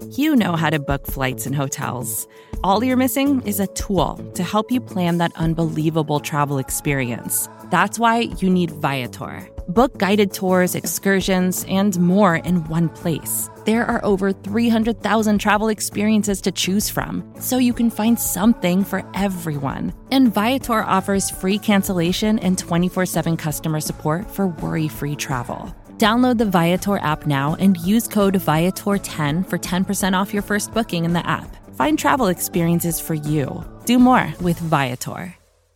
You know how to book flights and hotels. All you're missing is a tool to help you plan that unbelievable travel experience. That's why you need Viator. Book guided tours, excursions, and more in one place. There are over 300,000 travel experiences to choose from, so you can find something for everyone. And Viator offers free cancellation and 24/7 customer support for worry-free travel. Download the Viator app now and use code Viator10 for 10% off your first booking in the app. Find travel experiences for you. Do more with Viator.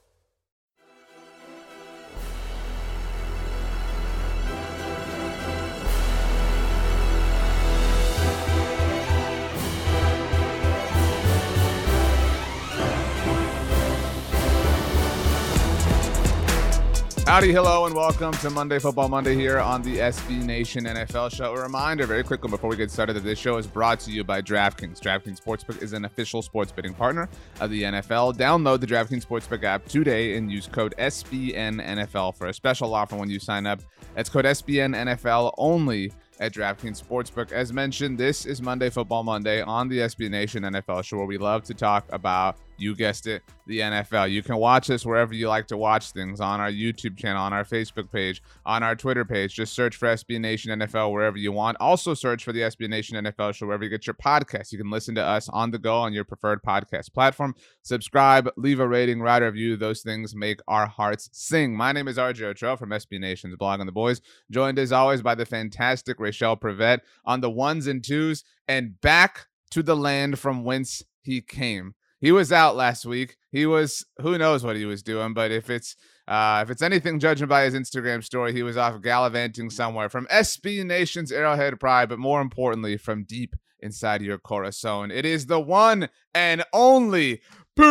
Howdy, hello, and welcome to Monday Football Monday here on the SB Nation NFL Show. A reminder, very quickly before we get started, that this show is brought to you by DraftKings. DraftKings Sportsbook is an official sports betting partner of the NFL. Download the DraftKings Sportsbook app today and use code SBNNFL for a special offer when you sign up. That's code SBNNFL only at DraftKings Sportsbook. As mentioned, this is Monday Football Monday on the SB Nation NFL Show, where we love to talk about, you guessed it, the NFL. You can watch us wherever you like to watch things, on our YouTube channel, on our Facebook page, on our Twitter page. Just search for SB Nation NFL wherever you want. Also search for the SB Nation NFL Show wherever you get your podcasts. You can listen to us on the go on your preferred podcast platform. Subscribe, leave a rating, write a review. Those things make our hearts sing. My name is RJ Ochoa from SB Nation's Blog on the Boys, joined as always by the fantastic Rachel Prevet on the ones and twos, and back to the land from whence he came. He was out last week. He was, who knows what he was doing, but if it's anything judging by his Instagram story, he was off gallivanting somewhere from SB Nation's Arrowhead Pride, but more importantly, from deep inside your corazon. It is the one and only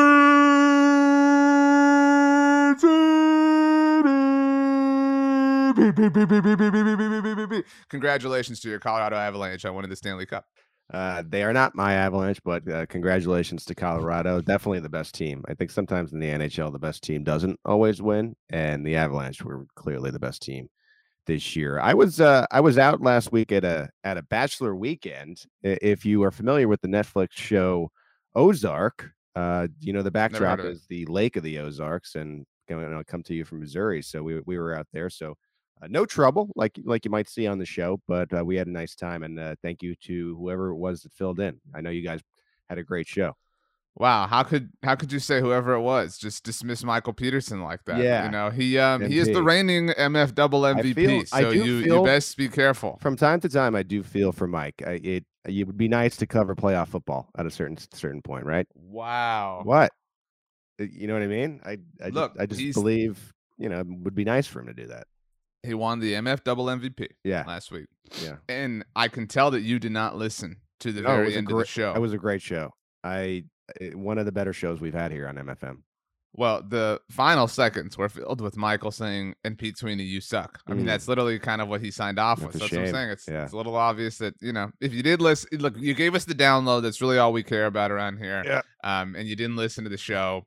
Congratulations to your Colorado Avalanche on winning the Stanley Cup. They are not my Avalanche, but congratulations to Colorado. Definitely the best team. I think sometimes in the NHL, the best team doesn't always win, and the Avalanche were clearly the best team this year. I was out last week at a bachelor weekend. If you are familiar with the Netflix show Ozark, the backdrop is the Lake of the Ozarks, and come to you from Missouri. So we were out there. So no trouble, like you might see on the show, but we had a nice time, and thank you to whoever it was that filled in. I know you guys had a great show. Wow, how could you say whoever it was? Just dismiss Michael Peterson like that? Yeah, he is the reigning MF double MVP. You best be careful. From time to time, I do feel for Mike. It would be nice to cover playoff football at a certain point, right? Wow. What? You know what I mean? I just believe it would be nice for him to do that. He won the MF double MVP last week. Yeah. And I can tell that you did not listen to the very end of the show. It was a great show. One of the better shows we've had here on MFM. Well, the final seconds were filled with Michael saying, "And Pete Sweeney, you suck." I mean, that's literally kind of what he signed off with. That's what I'm saying. It's a little obvious that, if you did listen, look, you gave us the download. That's really all we care about around here. Yeah. And you didn't listen to the show.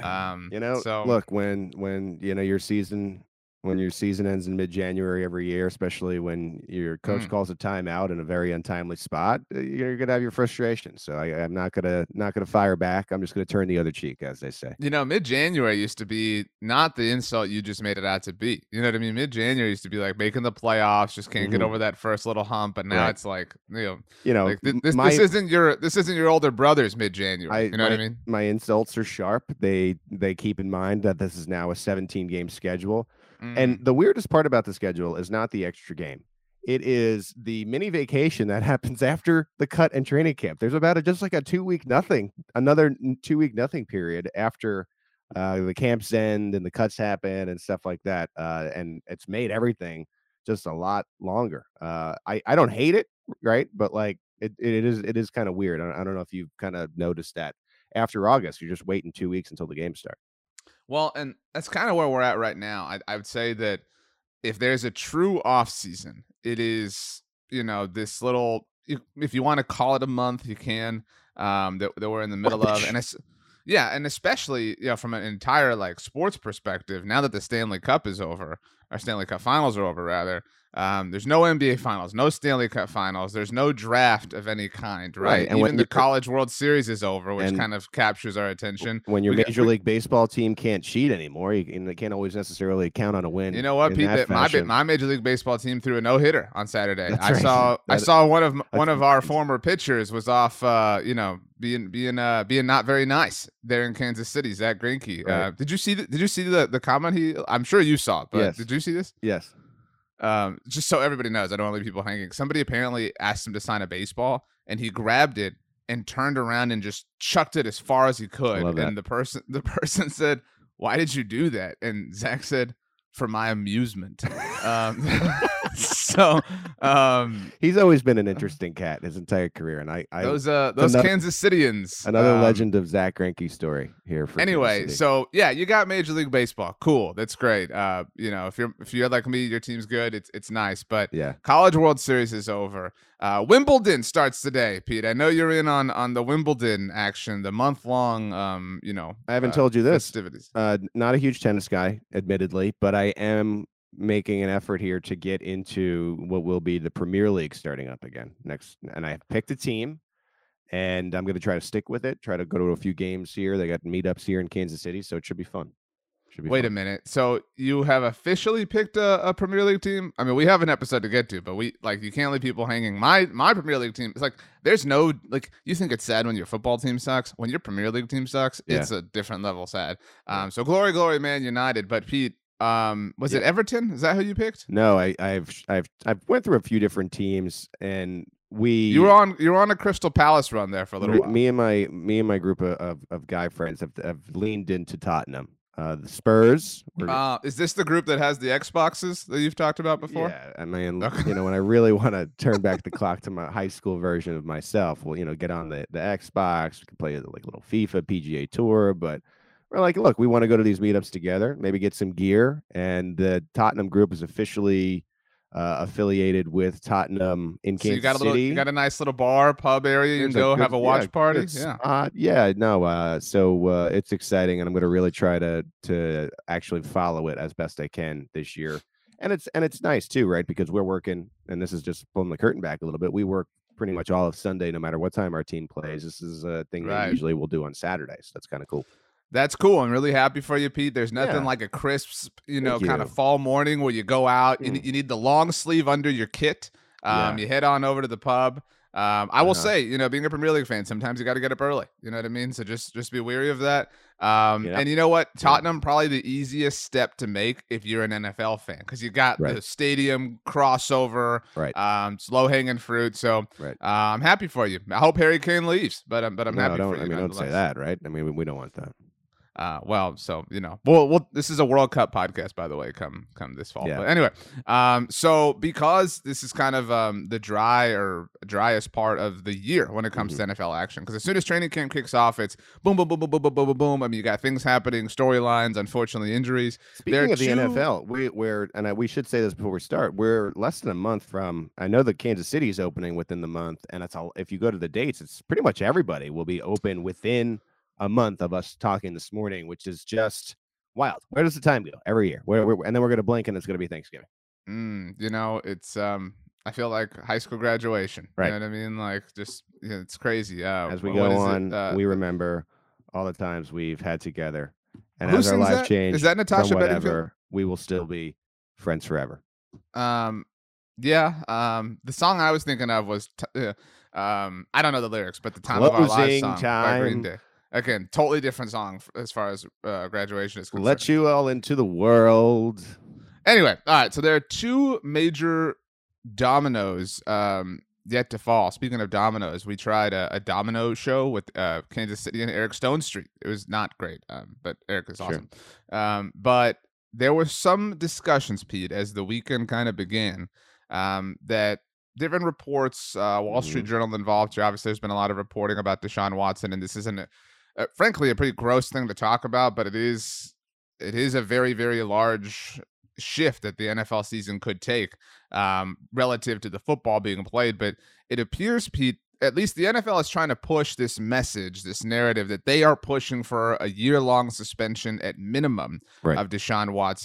Look, when your season ends in mid-January every year, especially when your coach calls a timeout in a very untimely spot, you're gonna have your frustration. So I'm not gonna fire back. I'm just gonna turn the other cheek, as they say. Mid-January used to be not the insult you just made it out to be. You know what I mean? Mid-January used to be like making the playoffs, just can't get over that first little hump, but now it's like this isn't your older brother's mid-January. You know what I mean? My insults are sharp. They keep in mind that this is now a 17-game schedule. And the weirdest part about the schedule is not the extra game. It is the mini vacation that happens after the cut and training camp. There's about just like a 2-week nothing, another 2-week nothing period after the camps end and the cuts happen and stuff like that. And it's made everything just a lot longer. I don't hate it, right? But like it is kind of weird. I don't know if you've kind of noticed that after August, you're just waiting 2 weeks until the games start. Well, and that's kind of where we're at right now. I would say that if there's a true off season, it is, this little, if you want to call it a month, you can, that we're in the middle of. And and especially, from an entire sports perspective, now that the Stanley Cup is over, or Stanley Cup finals are over rather, There's no NBA Finals, no Stanley Cup Finals. There's no draft of any kind, right? And even the College World Series is over, which kind of captures our attention. When your Major League Baseball team can't cheat anymore, and they can't always necessarily count on a win. You know what, Pete? My Major League Baseball team threw a no-hitter on Saturday. I saw one of our former pitchers was off, being not very nice there in Kansas City. Zach Greinke. Right. Did you see the comment? I'm sure you saw it, but yes. Did you see this? Yes. Just so everybody knows, I don't want to leave people hanging. Somebody apparently asked him to sign a baseball, and he grabbed it and turned around and just chucked it as far as he could. And the person said, "Why did you do that?" And Zach said, "For my amusement." He's always been an interesting cat his entire career, and those Kansas Cityans. Another legend of Zach Greinke story here. Anyway, so yeah, you got Major League Baseball. Cool, that's great. If you're like me, your team's good. It's nice, but yeah, College World Series is over. Wimbledon starts today, Pete. I know you're in on the Wimbledon action, the month-long. I haven't told you this. Festivities. Not a huge tennis guy, admittedly, but I am making an effort here to get into what will be the Premier League starting up again next, and I picked a team, and I'm going to try to stick with it. Try to go to a few games here. They got meetups here in Kansas City, so it should be fun. Wait a minute. So you have officially picked a Premier League team? I mean, we have an episode to get to, but you can't leave people hanging. My Premier League team, it's like there's no you think it's sad when your football team sucks. When your Premier League team sucks, it's a different level sad. So glory, Man United. But Pete, was it Everton? Is that who you picked? No, I've went through a few different teams, and you were on a Crystal Palace run there for a little while. Me and my group of guy friends have leaned into Tottenham. The Spurs. Is this the group that has the Xboxes that you've talked about before? Yeah, I mean, when I really want to turn back the clock to my high school version of myself, get on the Xbox. We can play like little FIFA, PGA Tour, but we're like, look, we want to go to these meetups together, maybe get some gear, and the Tottenham group is officially affiliated with Tottenham in Kansas City. You got a nice little bar, pub area. You can go have a watch party. So it's exciting, and I'm going to really try to actually follow it as best I can this year. And it's nice too, right? Because we're working, and this is just pulling the curtain back a little bit. We work pretty much all of Sunday, no matter what time our team plays. This is a thing that usually we'll do on Saturdays. That's kind of cool. That's cool. I'm really happy for you, Pete. There's nothing like a crisp, kind of fall morning where you go out. You need the long sleeve under your kit. You head on over to the pub. I will say, being a Premier League fan, sometimes you got to get up early. You know what I mean? So just be wary of that. And you know what? Tottenham, probably the easiest step to make if you're an NFL fan, because you got the stadium crossover. Right. It's low hanging fruit. So I'm happy for you. I hope Harry Kane leaves, but I'm happy for you. Don't say that, right? I mean, we don't want that. This is a World Cup podcast, by the way, come this fall. Yeah. But anyway, so because this is kind of the driest part of the year when it comes to NFL action, because as soon as training camp kicks off, it's boom, boom, boom, boom, boom, boom, boom, boom. I mean, you got things happening, storylines, unfortunately, injuries. Speaking of the NFL, we should say this before we start. We're less than a month from. I know that Kansas City is opening within the month, and it's all. If you go to the dates, it's pretty much everybody will be open within a month of us talking this morning, which is just wild. Where does the time go every year? And then we're going to blink and it's going to be Thanksgiving. It's I feel like high school graduation. Right. You know what I mean? Like it's crazy. As we go on, we remember all the times we've had together, and as our lives change, is that Natasha from whatever, Bedingfield? We will still be friends forever. The song I was thinking of was I don't know the lyrics, but the Time of Our Lives song by Green Day. Again, totally different song as far as graduation is concerned. Let you all into the world. Anyway, all right. So there are two major dominoes yet to fall. Speaking of dominoes, we tried a domino show with Kansas City and Eric Stone Street. It was not great, but Eric is awesome. Sure. But there were some discussions, Pete, as the weekend kind of began, that different reports, Wall Street Journal involved here. Obviously, there's been a lot of reporting about Deshaun Watson, and this isn't frankly a pretty gross thing to talk about, but it is a very, very large shift that the NFL season could take relative to the football being played. But it appears, Pete, at least the NFL is trying to push this message, this narrative that they are pushing for a year-long suspension at minimum of Deshaun Watson.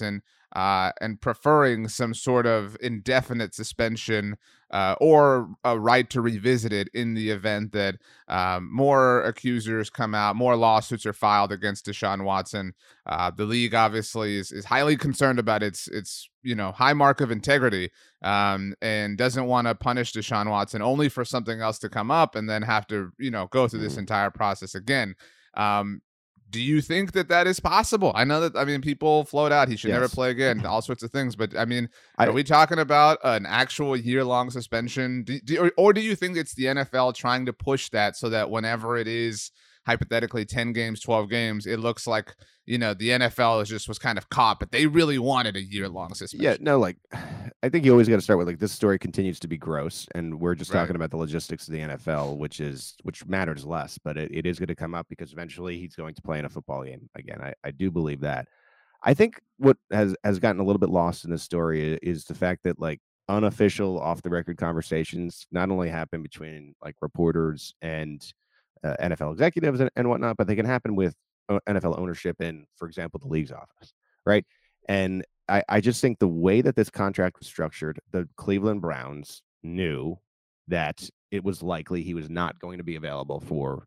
and preferring some sort of indefinite suspension or a right to revisit it in the event that more accusers come out, more lawsuits are filed against Deshaun Watson. The league obviously is highly concerned about its high mark of integrity, and doesn't want to punish Deshaun Watson only for something else to come up and then have to go through this entire process again. Do you think that is possible? I know that, people float out he should never play again, all sorts of things. But, are we talking about an actual year-long suspension? Or do you think it's the NFL trying to push that so that whenever it is hypothetically 10 games, 12 games, it looks like, the NFL was kind of caught, but they really wanted a year-long suspension? Yeah, no, I think you always got to start with this story continues to be gross, and we're just talking about the logistics of the NFL, which matters less, but it is going to come up because eventually he's going to play in a football game again. I do believe that. I think what has gotten a little bit lost in this story is the fact that unofficial off the record conversations not only happen between reporters and NFL executives and whatnot, but they can happen with NFL ownership in, for example, the league's office, right? And I just think the way that this contract was structured, the Cleveland Browns knew that it was likely he was not going to be available for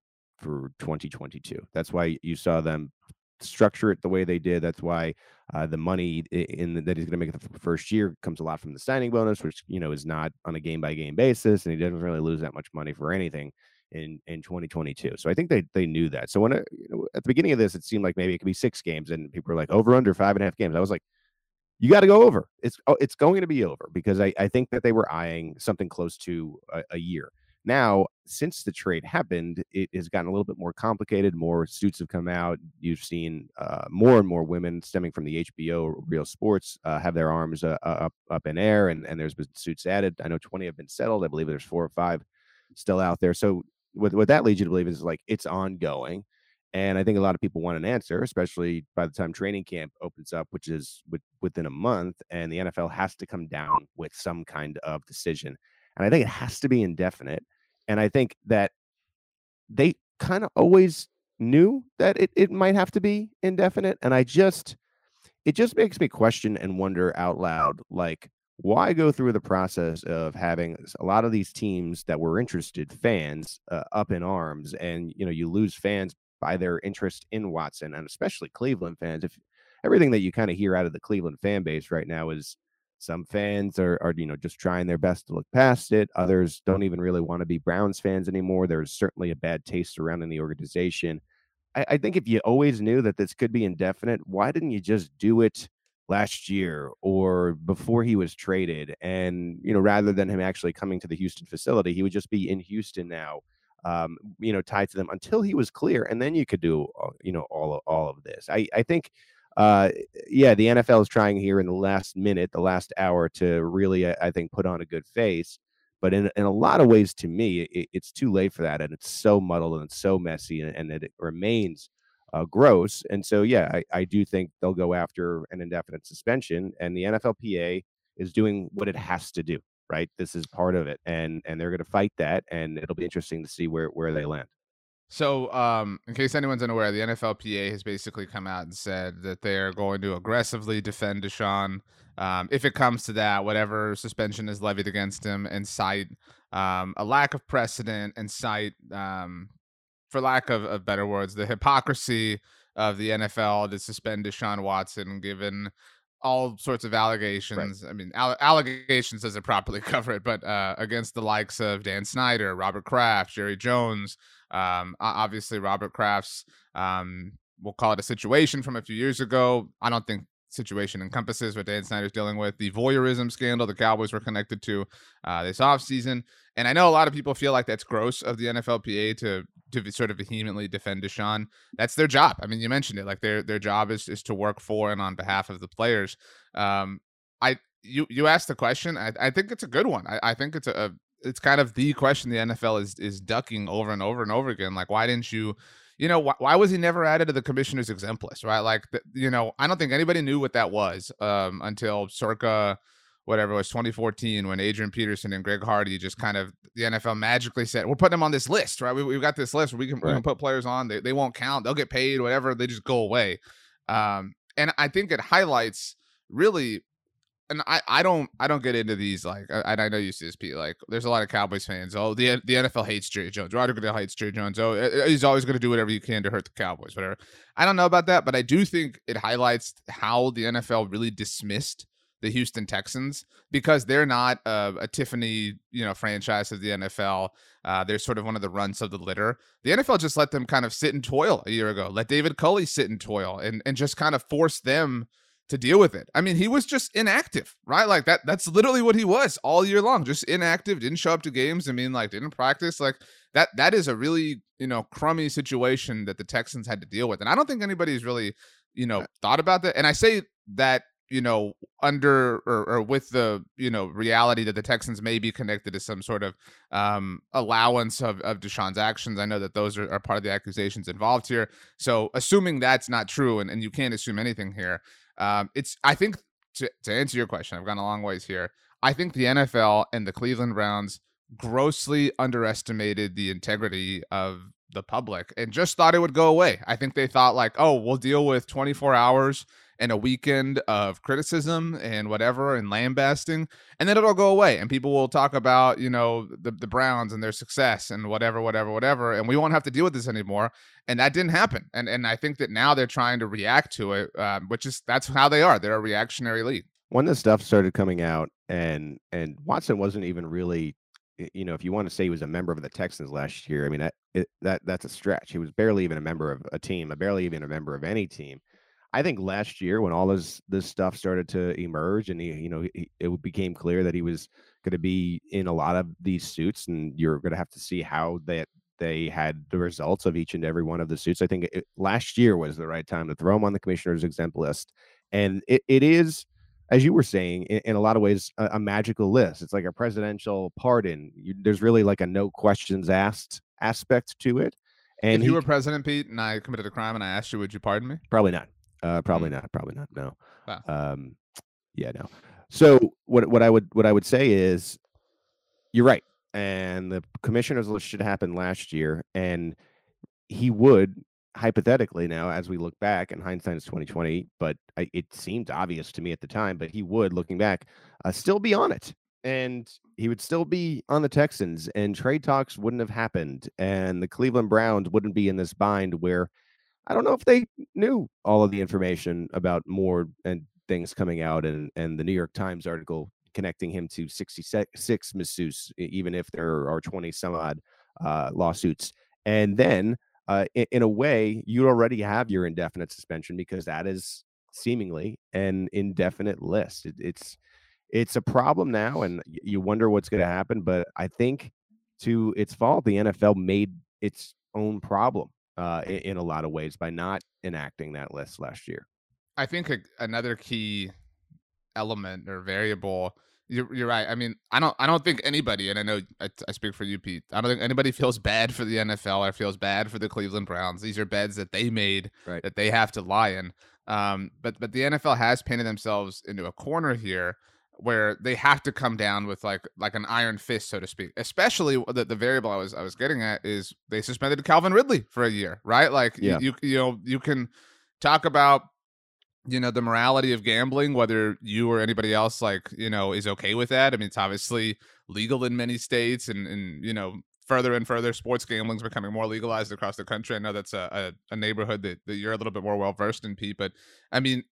2022. That's why you saw them structure it the way they did. That's why the money that he's going to make the first year comes a lot from the signing bonus, which is not on a game by game basis, and he doesn't really lose that much money for anything in 2022. So I think they knew that. So when at the beginning of this, it seemed like maybe it could be 6 games, and people were like over under 5.5 games. I was like, you got to go over. It's going to be over, because I think that they were eyeing something close to a year. Now, since the trade happened, it has gotten a little bit more complicated. More suits have come out. You've seen more and more women stemming from the HBO Real Sports have their arms up in air, and there's been suits added. I know 20 have been settled. I believe there's 4 or 5 still out there. So what that leads you to believe is it's ongoing. And I think a lot of people want an answer, especially by the time training camp opens up, which is within a month, and the NFL has to come down with some kind of decision. And I think it has to be indefinite. And I think that they kind of always knew that it might have to be indefinite. And it just makes me question and wonder out loud, why go through the process of having a lot of these teams that were interested, fans up in arms, and you lose fans by their interest in Watson, and especially Cleveland fans. If everything that you kind of hear out of the Cleveland fan base right now is some fans are just trying their best to look past it. Others don't even really want to be Browns fans anymore. There's certainly a bad taste surrounding the organization. I think if you always knew that this could be indefinite, why didn't you just do it last year or before he was traded? And, rather than him actually coming to the Houston facility, he would just be in Houston now, tied to them until he was clear. And then you could do, all of this. I think, the NFL is trying here in the last minute, the last hour, to really, I think, put on a good face. But in a lot of ways, to me, it's too late for that. And it's so muddled and it's so messy, and it remains gross. And so, I do think they'll go after an indefinite suspension, and the NFLPA is doing what it has to do, right? This is part of it, and they're going to fight that, and it'll be interesting to see where they land. So, in case anyone's unaware, the NFLPA has basically come out and said that they're going to aggressively defend Deshaun if it comes to that, whatever suspension is levied against him, and cite a lack of precedent, and cite, for lack of better words, the hypocrisy of the NFL to suspend Deshaun Watson, given all sorts of allegations. Right. I mean, allegations doesn't properly cover it, but against the likes of Dan Snyder, Robert Kraft, Jerry Jones. Obviously, Robert Kraft's, we'll call it a situation from a few years ago. I don't think situation encompasses what Dan Snyder's dealing with. The voyeurism scandal the Cowboys were connected to this offseason. And I know a lot of people feel like that's gross of the NFLPA to sort of vehemently defend Deshaun. That's their job. I mean, you mentioned it. Their job is to work for and on behalf of the players. You asked the question. I think it's a good one. I think it's kind of the question the NFL is ducking over and over and over again. Why didn't you? Why was he never added to the commissioner's exempt list, right? I don't think anybody knew what that was until circa whatever it was 2014, when Adrian Peterson and Greg Hardy just kind of, the NFL magically said, we're putting them on this list, right? We've got this list where we can put players on. They won't count. They'll get paid, whatever. They just go away. And I think it highlights really, and I don't get into these, like, and I know you see this, Pete, like, there's a lot of Cowboys fans. Oh, the NFL hates Jerry Jones. Roger Goodell hates Jerry Jones. Oh, he's always going to do whatever you can to hurt the Cowboys, whatever. I don't know about that, but I do think it highlights how the NFL really dismissed the Houston Texans, because they're not a Tiffany, franchise of the NFL. They're sort of one of the runts of the litter. The NFL just let them kind of sit and toil a year ago. Let David Culley sit and toil and just kind of force them to deal with it. I mean, he was just inactive, right? Like that's literally what he was all year long, just inactive, didn't show up to games. I mean, like, didn't practice. Like, that is a really, crummy situation that the Texans had to deal with. And I don't think anybody's really, thought about that. And I say that, under or with the, reality that the Texans may be connected to some sort of allowance of Deshaun's actions. I know that those are part of the accusations involved here. So assuming that's not true, and you can't assume anything here, I think, to answer your question, I've gone a long ways here. I think the NFL and the Cleveland Browns grossly underestimated the integrity of the public and just thought it would go away. I think they thought, like, oh, we'll deal with 24 hours and a weekend of criticism and whatever and lambasting, and then it'll go away and people will talk about, the Browns and their success and whatever, and we won't have to deal with this anymore. And that didn't happen. And I think that now they're trying to react to it, that's how they are. They're a reactionary league. When this stuff started coming out, and Watson wasn't even really, if you want to say he was a member of the Texans last year, I mean, that's a stretch. He was barely even a member of a team, barely even a member of any team. I think last year, when all this stuff started to emerge, and it became clear that he was going to be in a lot of these suits, and you're going to have to see how they had the results of each and every one of the suits. I think last year was the right time to throw him on the commissioner's exempt list, and it is, as you were saying, in a lot of ways, a magical list. It's like a presidential pardon. There's really like a no questions asked aspect to it. And if you were president, Pete, and I committed a crime and I asked you, would you pardon me? Probably not. Probably not. No. Wow. Yeah, no. So what I would say is, you're right. And the commissioner's list should happen last year, and he would, hypothetically, now as we look back, and hindsight is 2020, but it seemed obvious to me at the time, but he would, looking back, still be on it, and he would still be on the Texans, and trade talks wouldn't have happened, and the Cleveland Browns wouldn't be in this bind where I don't know if they knew all of the information about more and things coming out, and the New York Times article connecting him to 66 masseuses, even if there are 20 some odd lawsuits. And then in a way, you already have your indefinite suspension, because that is seemingly an indefinite list. It's a problem now, and you wonder what's going to happen. But I think, to its fault, the NFL made its own problem in a lot of ways by not enacting that list last year. I think another key element or variable, you're right. I mean, I don't think anybody, and I know I speak for you, Pete, I don't think anybody feels bad for the NFL or feels bad for the Cleveland Browns. These are beds that they made, right, that they have to lie in. But the NFL has painted themselves into a corner here where they have to come down with like an iron fist, so to speak. Especially the variable I was getting at is they suspended Calvin Ridley for a year, right? Like, yeah, you can talk about, the morality of gambling, whether you or anybody else is okay with that. I mean, it's obviously legal in many states, and further and further, sports gambling is becoming more legalized across the country. I know that's a neighborhood that you're a little bit more well versed in, Pete, but I mean,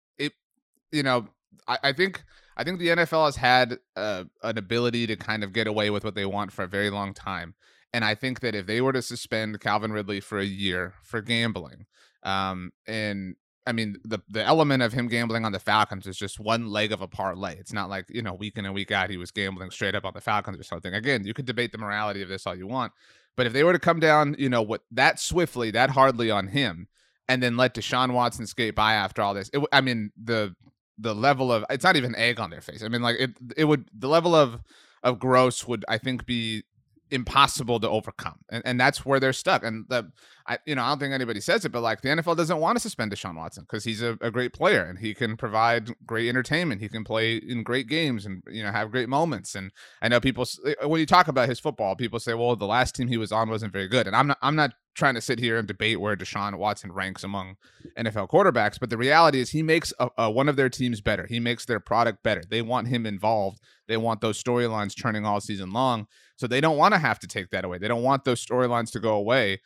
I think the NFL has had an ability to kind of get away with what they want for a very long time. And I think that if they were to suspend Calvin Ridley for a year for gambling, and I mean, the element of him gambling on the Falcons is just one leg of a parlay. It's not like, week in and week out, he was gambling straight up on the Falcons or something. Again, you could debate the morality of this all you want. But if they were to come down, that swiftly, that hardly on him, and then let Deshaun Watson skate by after all this, the level of, it's not even egg on their face. I mean, like, it would, the level of gross would, I think, be impossible to overcome. And that's where they're stuck. And I don't think anybody says it, but like the NFL doesn't want to suspend Deshaun Watson because he's a great player and he can provide great entertainment. He can play in great games and, have great moments. And I know people, when you talk about his football, people say, well, the last team he was on wasn't very good. And I'm not trying to sit here and debate where Deshaun Watson ranks among NFL quarterbacks, but the reality is he makes one of their teams better. He makes their product better. They want him involved. They want those storylines turning all season long. So they don't want to have to take that away. They don't want those storylines to go away.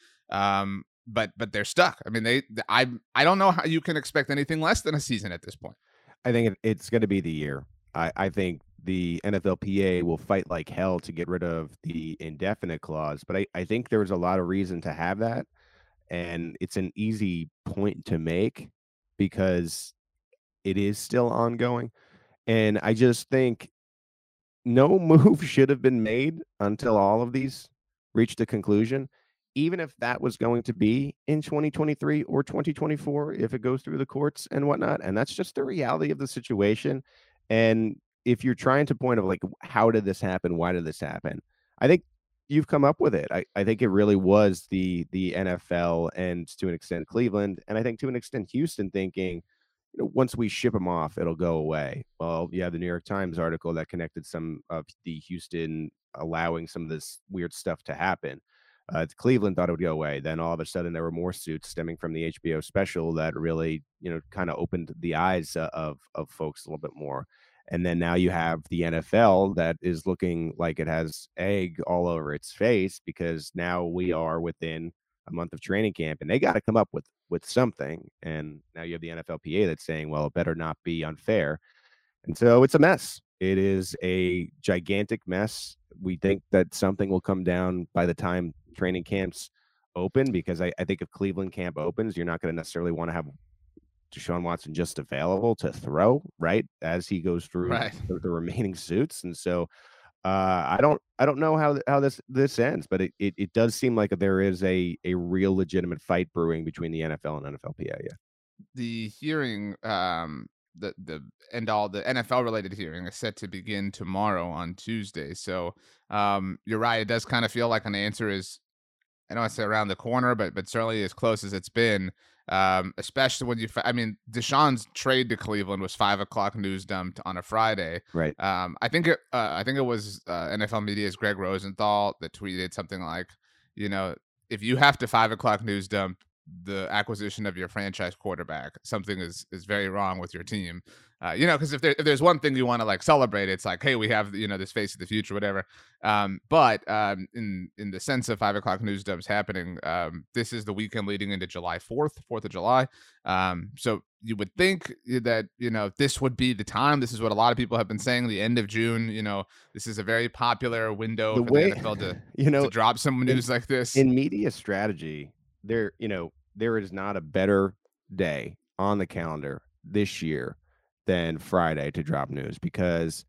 But they're stuck. I mean, I don't know how you can expect anything less than a season at this point. I think it's going to be the year. I think the NFLPA will fight like hell to get rid of the indefinite clause, but I think there's a lot of reason to have that. And it's an easy point to make because it is still ongoing. And I just think no move should have been made until all of these reached a conclusion, even if that was going to be in 2023 or 2024, if it goes through the courts and whatnot. And that's just the reality of the situation. And if you're trying to point of like, how did this happen? Why did this happen? I think you've come up with it. I think it really was the NFL and to an extent Cleveland, and I think to an extent Houston thinking, once we ship them off, it'll go away. Well, you have the New York Times article that connected some of the Houston allowing some of this weird stuff to happen. Cleveland thought it would go away. Then all of a sudden there were more suits stemming from the HBO special that really, kind of opened the eyes of folks a little bit more. And then now you have the NFL that is looking like it has egg all over its face because now we are within a month of training camp and they got to come up with something. And now you have the NFLPA that's saying, well, it better not be unfair. And so it's a mess. It is a gigantic mess. We think that something will come down by the time training camps open, because I think if Cleveland camp opens, you're not going to necessarily want to have Deshaun Watson just available to throw, right, as he goes through the remaining suits. And so I don't know how this ends, but it does seem like there is a real legitimate fight brewing between the NFL and NFLPA. Yeah. The hearing, the NFL related hearing is set to begin tomorrow on Tuesday. So you're right. It does kind of feel like an answer is, I don't want to say around the corner, but certainly as close as it's been. Especially when Deshaun's trade to Cleveland was 5:00 news dump on a Friday. Right. I think it was NFL Media's Greg Rosenthal that tweeted something like, if you have to 5:00 news dump the acquisition of your franchise quarterback, something is very wrong with your team. Because if there's one thing you want to like celebrate, it's like, hey, we have this face of the future, whatever. But in the sense of 5:00 news dumps happening, this is the weekend leading into July 4th of July. So you would think that this would be the time. This is what a lot of people have been saying. The end of June. This is a very popular window for the NFL to drop some news like this. In media strategy, there is not a better day on the calendar this year than Friday to drop news, because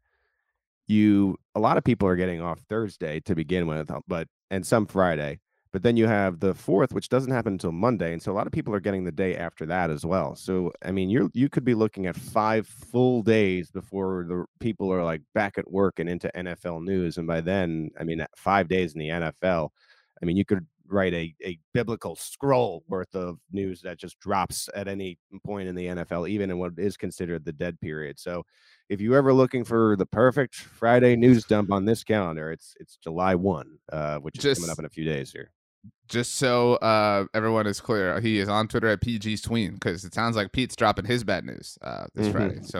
a lot of people are getting off Thursday to begin with, and some Friday, but then you have the 4th, which doesn't happen until Monday. And so a lot of people are getting the day after that as well. So, I mean, you could be looking at 5 full days before the people are like back at work and into NFL news. And by then, 5 days in the NFL, you could write a biblical scroll worth of news that just drops at any point in the NFL, even in what is considered the dead period. So if you're ever looking for the perfect Friday news dump on this calendar, it's July 1, which is coming up in a few days here. Just so everyone is clear, he is on Twitter at PG Sween, because it sounds like Pete's dropping his bad news this Friday. So,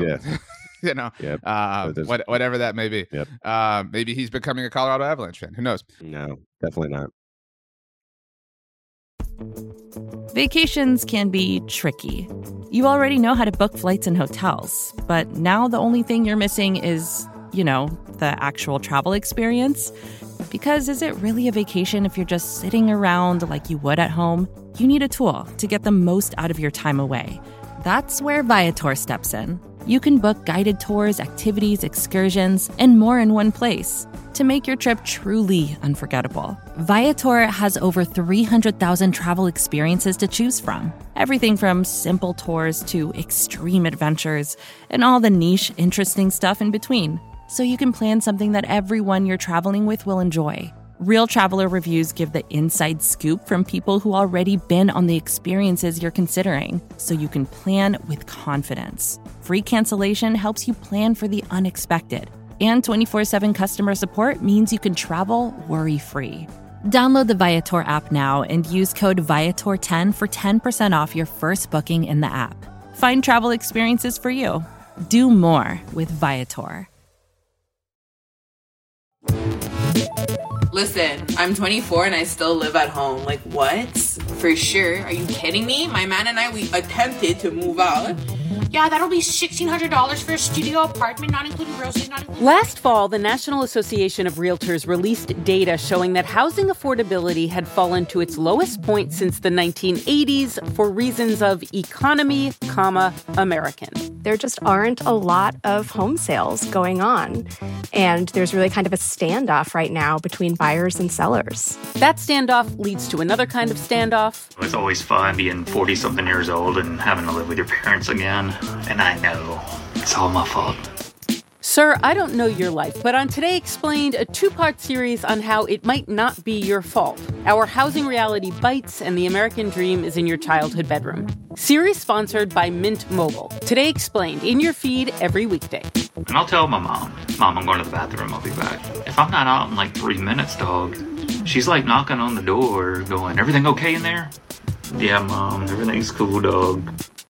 yep. Whatever that may be. Yep. Maybe he's becoming a Colorado Avalanche fan. Who knows? No, definitely not. Vacations can be tricky. You already know how to book flights and hotels, but now the only thing you're missing is, the actual travel experience. Because is it really a vacation if you're just sitting around like you would at home? You need a tool to get the most out of your time away. That's where Viator steps in. You can book guided tours, activities, excursions, and more in one place to make your trip truly unforgettable. Viator has over 300,000 travel experiences to choose from. Everything from simple tours to extreme adventures and all the niche, interesting stuff in between. So you can plan something that everyone you're traveling with will enjoy. Real Traveler reviews give the inside scoop from people who already been on the experiences you're considering, so you can plan with confidence. Free cancellation helps you plan for the unexpected. And 24/7 customer support means you can travel worry-free. Download the Viator app now and use code Viator10 for 10% off your first booking in the app. Find travel experiences for you. Do more with Viator. Listen, I'm 24 and I still live at home. Like, what? For sure. Are you kidding me? My man and I, we attempted to move out. Yeah, that'll be $1,600 for a studio apartment, not including groceries, not including... Last fall, the National Association of Realtors released data showing that housing affordability had fallen to its lowest point since the 1980s for reasons of economy, American. There just aren't a lot of home sales going on. And there's really kind of a standoff right now between buyers and sellers. That standoff leads to another kind of standoff. It's always fun being 40-something years old and having to live with your parents again. And I know it's all my fault. Sir, I don't know your life, but on Today Explained, a two-part series on how it might not be your fault. Our housing reality bites and the American dream is in your childhood bedroom. Series sponsored by Mint Mobile. Today Explained, in your feed every weekday. And I'll tell my mom, I'm going to the bathroom, I'll be back. If I'm not out in like 3 minutes, dog, she's like knocking on the door going, everything okay in there? Yeah, Mom, everything's cool, dog.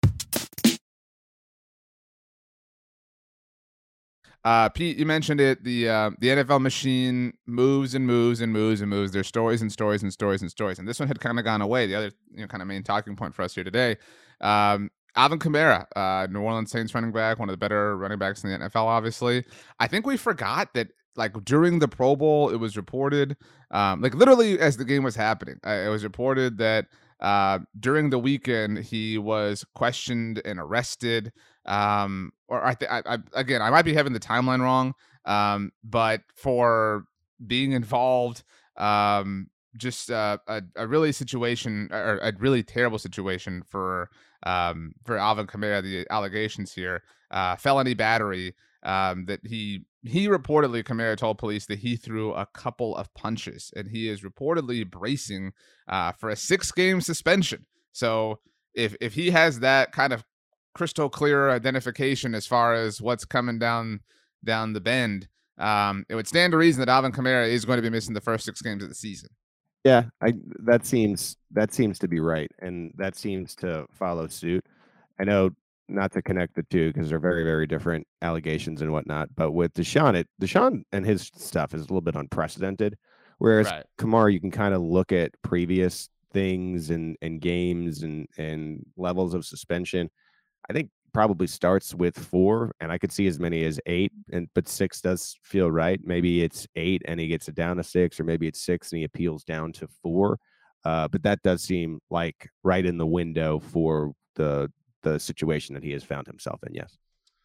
Pete, you mentioned it. The NFL machine moves and moves and moves and moves. There's stories and stories and stories and stories. And this one had kind of gone away. The other, kind of main talking point for us here today. Alvin Kamara, New Orleans Saints running back, one of the better running backs in the NFL, obviously. I think we forgot that, like, during the Pro Bowl, it was reported, like literally as the game was happening, it was reported that during the weekend he was questioned and arrested. Or again, I might be having the timeline wrong, but for being involved, just a really situation, or a really terrible situation for Alvin Kamara. The allegations here, felony battery, that he reportedly, Kamara told police that he threw a couple of punches, and he is reportedly bracing for a 6-game suspension. So if he has that kind of crystal clear identification as far as what's coming down the bend, it would stand to reason that Alvin Kamara is going to be missing the first 6 games of the season. Yeah, that seems to be right, and that seems to follow suit. I know not to connect the two because they're very, very different allegations and whatnot, but with Deshaun and his stuff is a little bit unprecedented, whereas Right. Kamara, you can kind of look at previous things and games and levels of suspension. I think probably starts with 4, and I could see as many as 8, but 6 does feel right. Maybe it's 8 and he gets it down to 6, or maybe it's 6 and he appeals down to 4. But that does seem like right in the window for the situation that he has found himself in. Yes.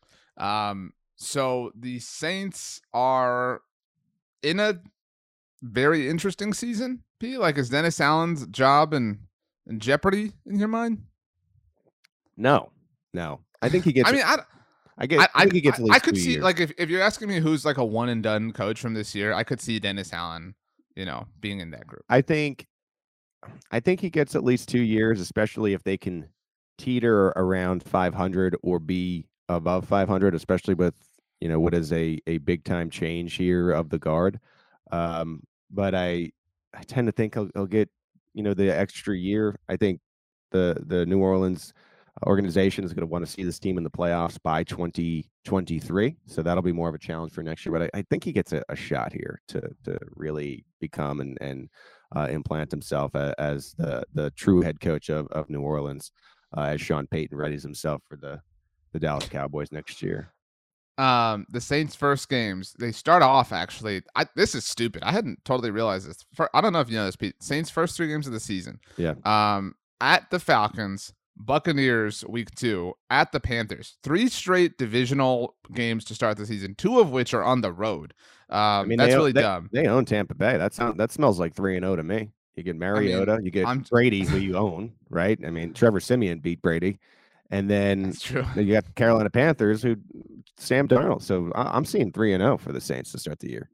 So the Saints are in a very interesting season. P, like, is Dennis Allen's job in jeopardy in your mind? No. I think he gets. I mean, I think he gets. At least I could 2 see, years. like, if you're asking me who's like a one and done coach from this year, I could see Dennis Allen, being in that group. I think he gets at least 2 years, especially if they can teeter around 500 or be above 500, especially with what is a big time change here of the guard. But I tend to think he'll get the extra year. I think the New Orleans organization is going to want to see this team in the playoffs by 2023, so that'll be more of a challenge for next year. But I think he gets a shot here to really become and implant himself as the true head coach of New Orleans, as Sean Payton readies himself for the Dallas Cowboys next year. The Saints' first games, they start off actually. This is stupid. I hadn't totally realized this. I don't know if you know this, Pete. Saints' first 3 games of the season. Yeah. At the Falcons, Buccaneers week 2, at the Panthers. 3 straight divisional games to start the season, 2 of which are on the road. That's really dumb. They own Tampa Bay. That smells like 3-0 to me. You get Mariota, you get Brady, who you own, right? I mean, Trevor Siemian beat Brady. And then That's true. You got the Carolina Panthers, who Sam Darnold. So I'm seeing 3-0 for the Saints to start the year.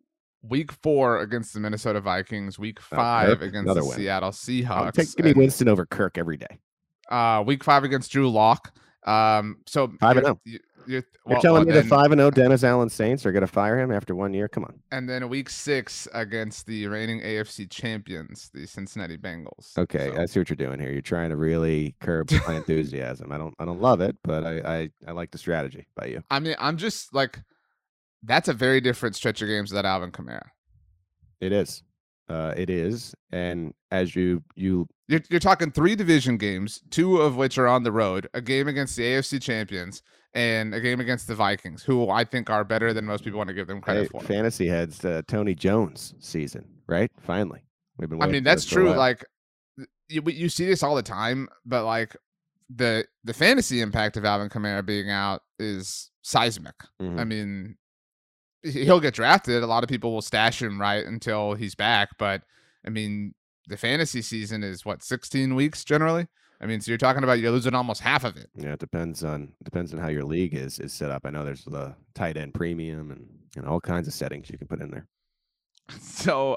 Week 4 against the Minnesota Vikings. Week 5 against the Seattle Seahawks. Give me Winston over Kirk every day. Week 5 against Drew Lock. So 5-0. You're telling me the 5-0 Dennis Allen Saints are going to fire him after 1 year? Come on. And then week 6 against the reigning AFC champions, the Cincinnati Bengals. Okay, I see what you're doing here. You're trying to really curb my enthusiasm. I don't love it, but I like the strategy by you. I mean, I'm just like, that's a very different stretch of games than Alvin Kamara. It is. It is. And as you're talking 3 division games, 2 of which are on the road, a game against the AFC champions, and a game against the Vikings, who I think are better than most people want to give them credit for. Fantasy heads, Tony Jones season, right? Finally. We've been waiting. I mean, that's true. Like, you see this all the time, but like the fantasy impact of Alvin Kamara being out is seismic. Mm-hmm. I mean, he'll get drafted. A lot of people will stash him right until he's back. But I mean, the fantasy season is 16 weeks generally. I mean, so you're talking about you're losing almost half of it. Yeah, it depends on how your league is set up. I know there's the tight end premium and all kinds of settings you can put in there. So,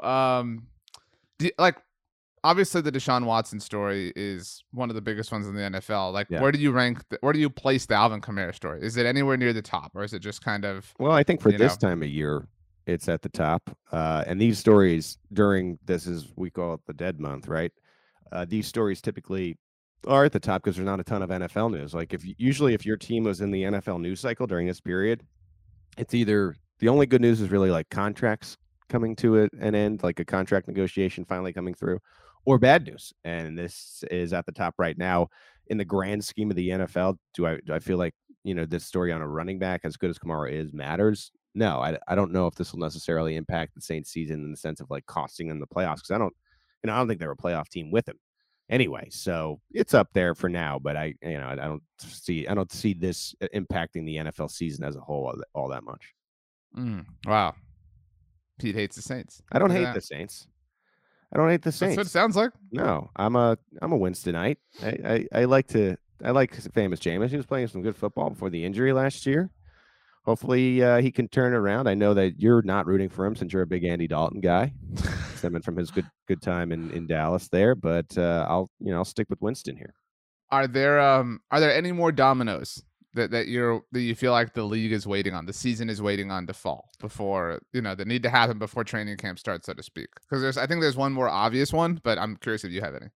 obviously the Deshaun Watson story is one of the biggest ones in the NFL. Like, where do you rank? Where do you place the Alvin Kamara story? Is it anywhere near the top, or is it just kind of? Well, I think for this time of year, it's at the top. And these stories during we call it the dead month, right? These stories typically are at the top because there's not a ton of NFL news. Like if your team was in the NFL news cycle during this period, it's either the only good news is really like contracts coming to an end, like a contract negotiation finally coming through, or bad news. And this is at the top right now in the grand scheme of the NFL. Do I feel like, this story on a running back, as good as Kamara is, matters? No, I don't know if this will necessarily impact the Saints season in the sense of like costing them the playoffs. Cause I don't think they're a playoff team with him. Anyway, so it's up there for now, but I don't see this impacting the NFL season as a whole all that much. Wow, Pete hates the Saints. I don't hate the Saints. I don't hate the Saints. That's what it sounds like. No, I'm a Winstonite. I like famous Jameis. He was playing some good football before the injury last year. Hopefully he can turn around. I know that you're not rooting for him since you're a big Andy Dalton guy, stemming from his good time in Dallas there. But I'll stick with Winston here. Are there any more dominoes that you feel like the league is waiting on, the season is waiting on to fall before that need to happen before training camp starts, so to speak? Because I think there's one more obvious one, but I'm curious if you have any.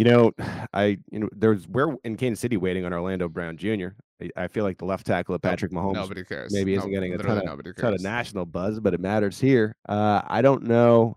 We're in Kansas City waiting on Orlando Brown Jr. I feel like the left tackle of Patrick Mahomes nobody cares. Maybe isn't getting a ton of national buzz, but it matters here. I don't know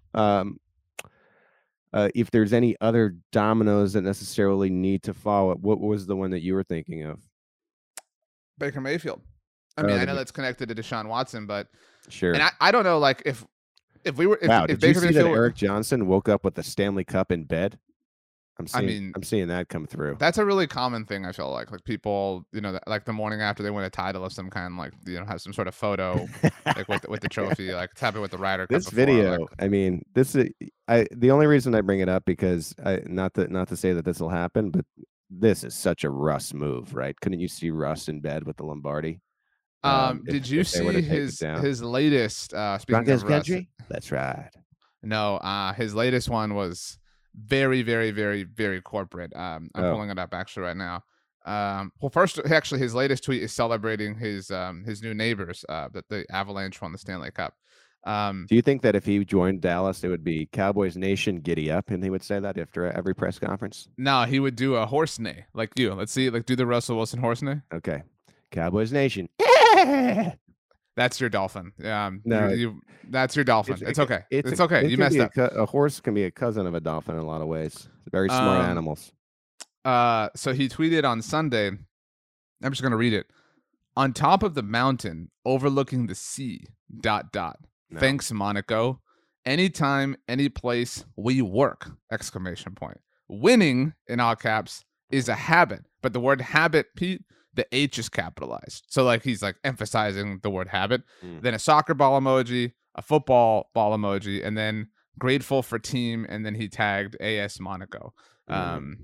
if there's any other dominoes that necessarily need to fall. What was the one that you were thinking of? Baker Mayfield. I mean, I know that's connected to Deshaun Watson, but sure. And I don't know, like if we were, did Baker you see Mayfield that Eric Johnson woke up with the Stanley Cup in bed? I'm seeing that come through. That's a really common thing. I feel like people, like the morning after they win a title of some kind, like have some sort of photo, like with the trophy, like it's happened with the Ryder Cup. This video, I mean, the only reason I bring it up because not to say that this will happen, but this is such a Russ move, right? Couldn't you see Russ in bed with the Lombardi? Did you see his latest? Speaking of Russ, country? That's right. No, his latest one was very, very, very, very corporate. I'm pulling it up actually right now. Well, first, actually, his latest tweet is celebrating his new neighbors that the Avalanche won the Stanley Cup. Do you think that if he joined Dallas, it would be Cowboys Nation giddy up, and he would say that after every press conference? No, he would do a horse neigh like you. Let's see, do the Russell Wilson horse neigh. Okay, Cowboys Nation. That's your dolphin. No, that's your dolphin. It's okay. It's okay. You messed up. A horse can be a cousin of a dolphin in a lot of ways. It's very smart animals. So he tweeted on Sunday. I'm just gonna read it. On top of the mountain, overlooking the sea. ... No. Thanks, Monaco. Anytime, any place, we work! ! Winning, in all caps, is a habit. But the word habit, Pete, the H is capitalized. So he's emphasizing the word habit. Then a soccer ball emoji, a football ball emoji, and then grateful for team, and then he tagged AS Monaco. Third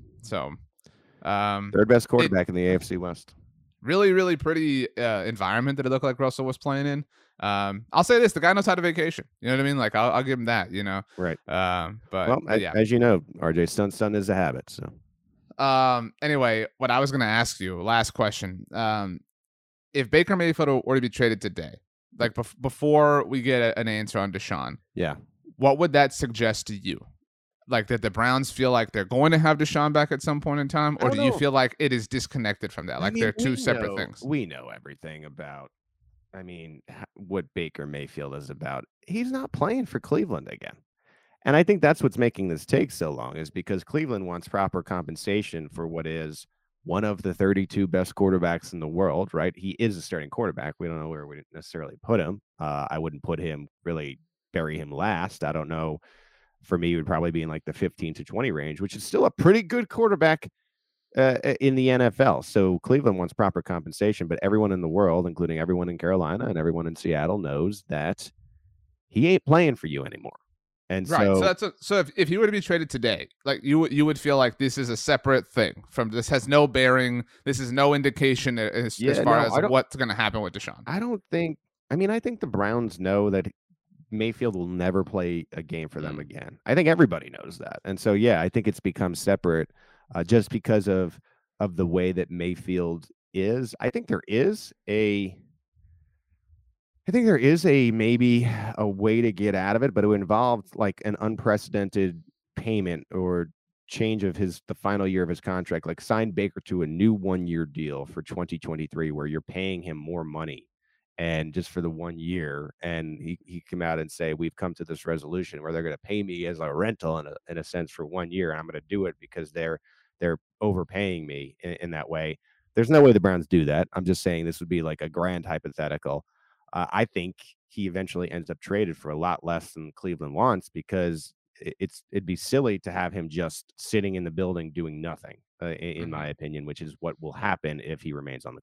best quarterback in the AFC West. Really, really pretty environment that it looked like Russell was playing in. I'll say this: the guy knows how to vacation. You know what I mean? Like I'll give him that. Right. But yeah. As you know, RJ, stunt is a habit. So. Anyway, what I was going to ask you, last question: if Baker Mayfield were to be traded today, like before we get an answer on Deshaun, yeah, what would that suggest to you? Like that the Browns feel like they're going to have Deshaun back at some point in time, or do you feel like it is disconnected from that? Like they're two separate things. We know everything about, what Baker Mayfield is about. He's not playing for Cleveland again. And I think that's what's making this take so long, is because Cleveland wants proper compensation for what is one of the 32 best quarterbacks in the world, right? He is a starting quarterback. We don't know where we necessarily put him. I wouldn't bury him last. I don't know. For me, it would probably be in like the 15 to 20 range, which is still a pretty good quarterback in the NFL. So Cleveland wants proper compensation, but everyone in the world, including everyone in Carolina and everyone in Seattle, knows that he ain't playing for you anymore. And right. So if he were to be traded today, like you would feel like this is a separate thing from this, has no bearing. This is no indication as far as what's going to happen with Deshaun. I think the Browns know that Mayfield will never play a game for them again. I think everybody knows that. And so, yeah, I think it's become separate just because of the way that Mayfield is. I think there is maybe a way to get out of it, but it would involve like an unprecedented payment or change of the final year of his contract, like sign Baker to a new 1-year deal for 2023 where you're paying him more money. And just for the 1 year, and he come out and say, we've come to this resolution where they're going to pay me as a rental in a sense for 1 year. And I'm going to do it because they're overpaying me in that way. There's no way the Browns do that. I'm just saying this would be like a grand hypothetical. I think he eventually ends up traded for a lot less than Cleveland wants, because it'd be silly to have him just sitting in the building doing nothing, in my opinion, which is what will happen if he remains on the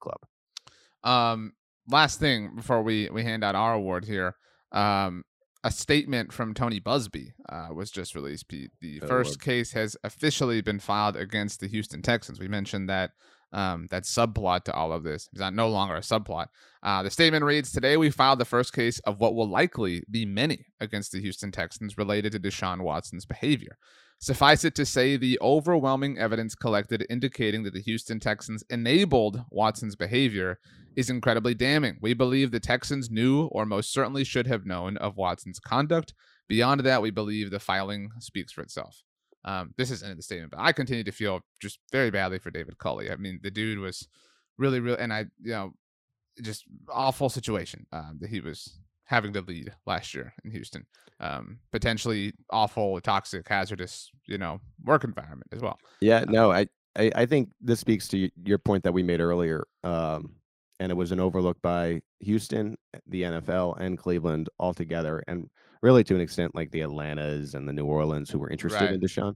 club. Last thing before we hand out our award here, a statement from Tony Busby was just released. The first case has officially been filed against the Houston Texans. We mentioned that subplot to all of this is no longer a subplot. The statement reads, today we filed the first case of what will likely be many against the Houston Texans related to Deshaun Watson's behavior. Suffice it to say, the overwhelming evidence collected indicating that the Houston Texans enabled Watson's behavior is incredibly damning. We believe the Texans knew or most certainly should have known of Watson's conduct. Beyond that, we believe the filing speaks for itself. This isn't in the statement, but I continue to feel just very badly for David Culley. I mean, the dude was really, and just awful situation that he was having to lead last year in Houston. Potentially awful, toxic, hazardous, work environment as well. Yeah, no, I think this speaks to your point that we made earlier. And it was an overlook by Houston, the NFL, and Cleveland altogether, and really to an extent like the Atlantas and the New Orleans who were interested in Deshaun.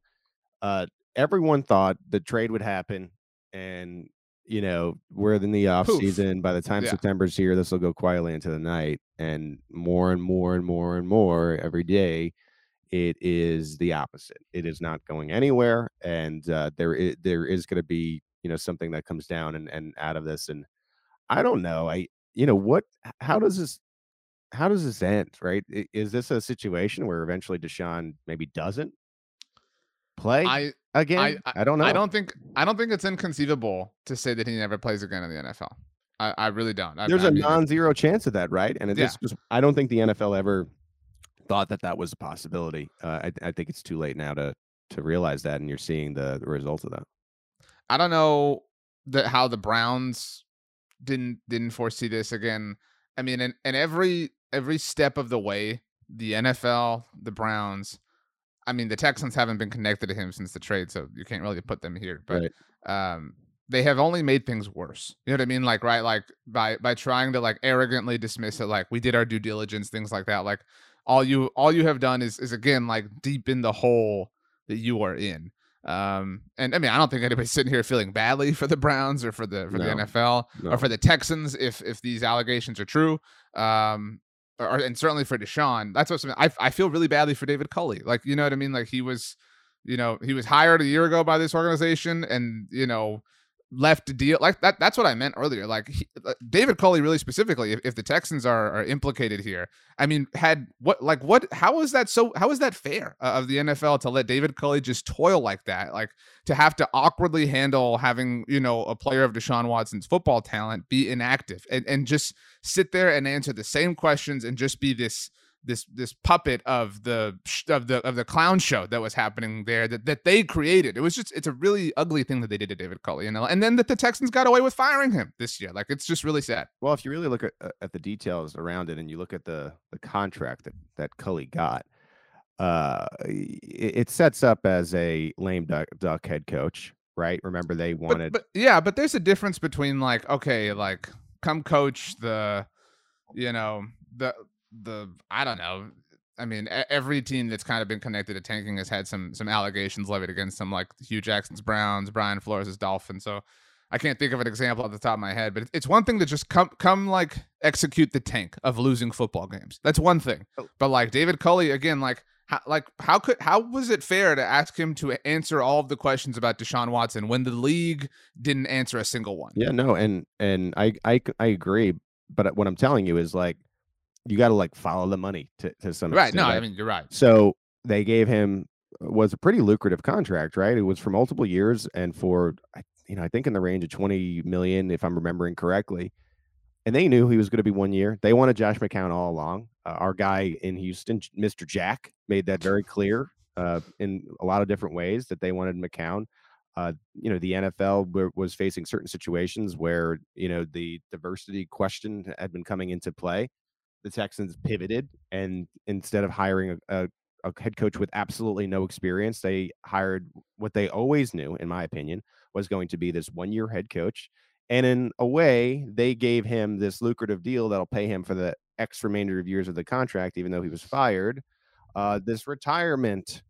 Everyone thought the trade would happen, and we're in the off season. By the time September's here, this will go quietly into the night, and more and more and more and more every day, it is the opposite. It is not going anywhere, and there is going to be something that comes down and out of this. And I don't know. How does this end, right? Is this a situation where eventually Deshaun maybe doesn't play again? I don't know. I don't think it's inconceivable to say that he never plays again in the NFL. I really don't. There's a non-zero chance of that, right? And I don't think the NFL ever thought that was a possibility. I think it's too late now to realize that, and you're seeing the results of that. I don't know how the Browns didn't foresee this again. I mean, in every step of the way, the NFL, the Browns, I mean, the Texans haven't been connected to him since the trade, so you can't really put them here. But they have only made things worse. You know what I mean? Like, right? Like by trying to like arrogantly dismiss it, like we did our due diligence, things like that. Like all you have done is again like deep in the hole that you are in. And I mean, I don't think anybody's sitting here feeling badly for the Browns or for the NFL or for the Texans if these allegations are true. And certainly for Deshaun, that's what I feel really badly for David Culley. Like, you know what I mean? Like he was hired a year ago by this organization, and left to deal like that. That's what I meant earlier. Like David Culley, really specifically, if the Texans are implicated here, I mean, how is that fair of the NFL to let David Culley just toil like that? Like to have to awkwardly handle having, a player of Deshaun Watson's football talent be inactive and just sit there and answer the same questions and just be this puppet of the clown show that was happening there that they created. It's a really ugly thing that they did to David Culley, and then that the Texans got away with firing him this year. Like, it's just really sad. Well, if you really look at the details around it and you look at the contract that Culley got, it sets up as a lame duck head coach, right? Remember they wanted, but there's a difference between come coach the I don't know. I mean, every team that's kind of been connected to tanking has had some allegations levied against them, like Hugh Jackson's Browns, Brian Flores' Dolphins. So I can't think of an example off the top of my head, but it's one thing to just come like execute the tank of losing football games. That's one thing. But like David Culley, again, how was it fair to ask him to answer all of the questions about Deshaun Watson when the league didn't answer a single one? Yeah, no, and I agree. But what I'm telling you is like, you got to follow the money to some extent. Right. No, I mean, you're right. So they gave him was a pretty lucrative contract, right? It was for multiple years and for, I think in the range of $20 million, if I'm remembering correctly. And they knew he was going to be 1 year. They wanted Josh McCown all along. Our guy in Houston, Mr. Jack, made that very clear in a lot of different ways that they wanted McCown. The NFL was facing certain situations where, the diversity question had been coming into play. The Texans pivoted, and instead of hiring a head coach with absolutely no experience, they hired what they always knew, in my opinion, was going to be this 1 year head coach. And in a way, they gave him this lucrative deal that'll pay him for the X remainder of years of the contract, even though he was fired. This retirement,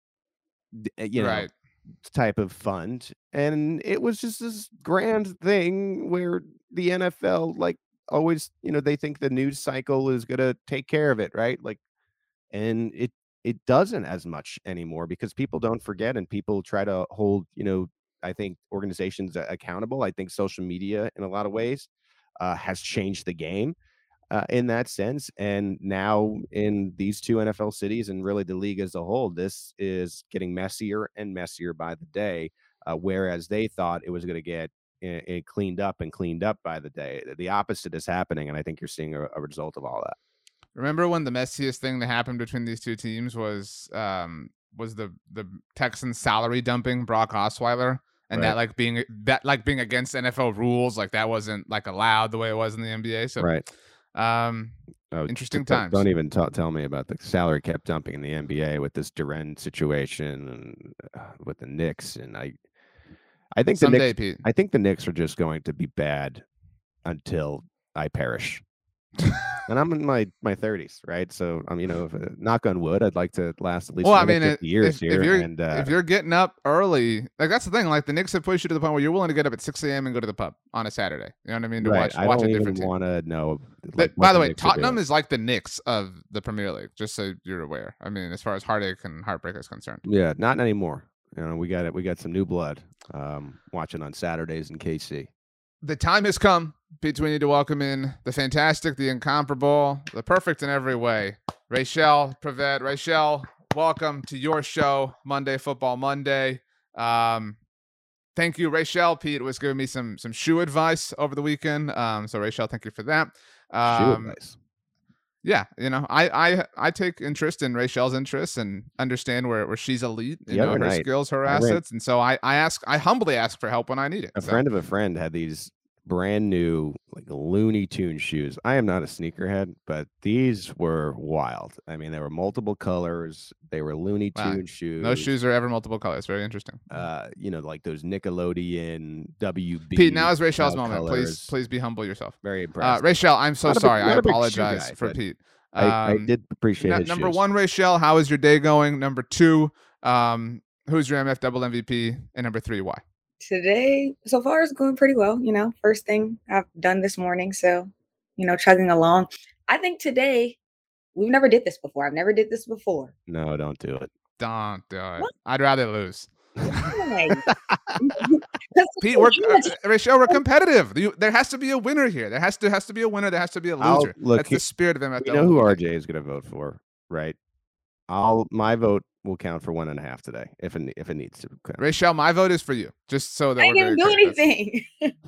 right, type of fund. And it was just this grand thing where the NFL, always, they think the news cycle is going to take care of it, right? And it doesn't as much anymore because people don't forget and people try to hold, I think organizations accountable. I think social media in a lot of ways has changed the game in that sense. And now in these two NFL cities and really the league as a whole, this is getting messier and messier by the day, whereas they thought it was going to get it cleaned up by the day. The opposite is happening, and I think you're seeing a result of all that. Remember when the messiest thing that happened between these two teams was the Texans salary dumping Brock Osweiler, and right. that being against NFL rules, that wasn't allowed the way it was in the NBA. So right. Interesting times. Don't even tell me about the salary cap dumping in the NBA with this Duren situation and with the Knicks, and I think someday, Pete. I think the Knicks are just going to be bad until I perish. And I'm in my 30s, right? So knock on wood, I'd like to last at least 50 years here. If you're getting up early, that's the thing. The Knicks have pushed you to the point where you're willing to get up at 6 a.m. and go to the pub on a Saturday. You know what I mean? To right. watch a different team. I don't even want to know. By the way, Tottenham is like the Knicks of the Premier League. Just so you're aware. I mean, as far as heartache and heartbreak is concerned. Yeah, not anymore. We got it. We got some new blood. Watching on Saturdays in KC. The time has come, Pete. We need to welcome in the fantastic, the incomparable, the perfect in every way, Rachel Prevet. Rachel, welcome to your show, Monday Football Monday. Thank you, Rachel. Pete was giving me some shoe advice over the weekend. So Rachel, thank you for that. Shoe advice. Yeah, I take interest in Rachel's interests and understand where she's elite, her skills, her assets, and so I humbly ask for help when I need it. A friend of a friend had these brand new Looney Tunes shoes. I am not a sneakerhead, but these were wild. I mean, they were multiple colors. They were Looney Tunes shoes. Those shoes are ever multiple colors. Very interesting. Like those Nickelodeon WB. Pete, now is Rachel's moment. Please be humble yourself. Very impressed. Rachel, I'm so sorry. I apologize for Pete. I did appreciate his number shoes. 1, Rachel, how is your day going? Number 2, who's your MF double MVP? And number 3, why? Today, so far, it's going pretty well. First thing I've done this morning. So, chugging along. I think today, we've never did this before. I've never did this before. No, don't do it. Don't do it. What? I'd rather lose. Pete, Rachel, we're competitive. There has to be a winner here. There has to be a winner. There has to be a loser. That's the spirit of NFL. You know who RJ is going to vote for, right? My vote will count for 1.5 today if it needs to. Rachel, my vote is for you. Just so that I didn't do anything.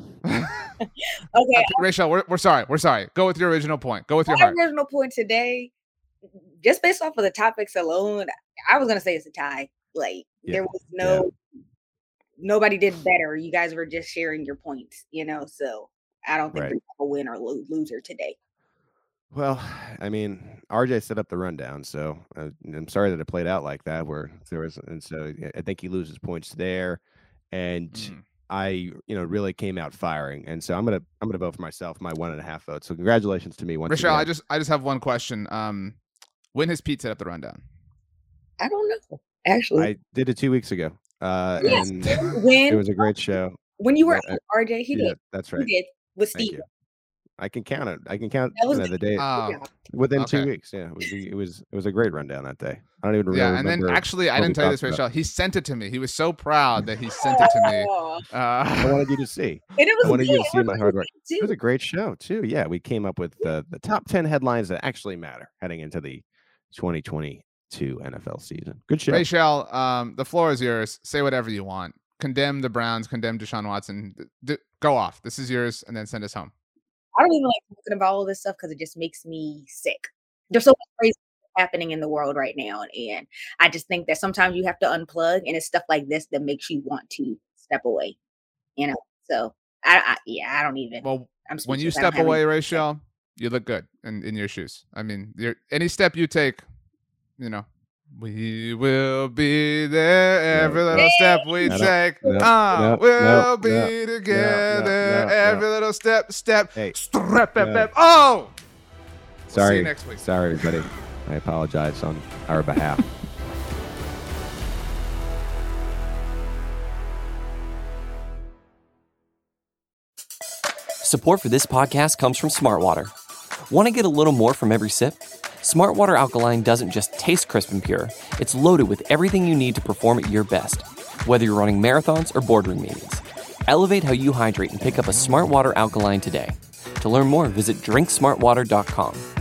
Okay, Rachel, we're sorry. We're sorry. Go with your original point. Go with your heart. My original point today, just based off of the topics alone, I was gonna say it's a tie. Like there was nobody did better. You guys were just sharing your points, So I don't think we have a win or loser today. Well, I mean, RJ set up the rundown, so I'm sorry that it played out like that. So I think he loses points there, and I, really came out firing, and so I'm gonna vote for myself, my 1.5 votes. So congratulations to me once Rachel, again. I just have one question. When has Pete set up the rundown? I don't know. Actually, I did it 2 weeks ago. Yes. And when it was a great show. When you were RJ, he did. That's right. He did with Steve. I can count it. I can count the day within 2 weeks. Yeah, it was a great rundown that day. I don't even remember. Yeah, and then actually, I didn't tell you this, Rachel. He sent it to me. He was so proud that he sent it to me. I wanted you to see. And it was I wanted you to see my hard work. It was a great show too. Yeah, we came up with the top 10 headlines that actually matter heading into the 2022 NFL season. Good show. Rachel, the floor is yours. Say whatever you want. Condemn the Browns. Condemn Deshaun Watson. Go off. This is yours, and then send us home. I don't even like talking about all this stuff because it just makes me sick. There's so much crazy happening in the world right now, and I just think that sometimes you have to unplug, and it's stuff like this that makes you want to step away. So I don't even. Well, when you step away, Rachel, you look good in your shoes. I mean, any step you take, we will be there. Every little step we take, we'll be together. Every little step. Hey, Oh! Sorry. See you next week. Sorry, everybody. I apologize on our behalf. Support for this podcast comes from Smartwater. Want to get a little more from every sip? Smartwater Alkaline doesn't just taste crisp and pure. It's loaded with everything you need to perform at your best, whether you're running marathons or boardroom meetings. Elevate how you hydrate and pick up a Smartwater Alkaline today. To learn more, visit drinksmartwater.com.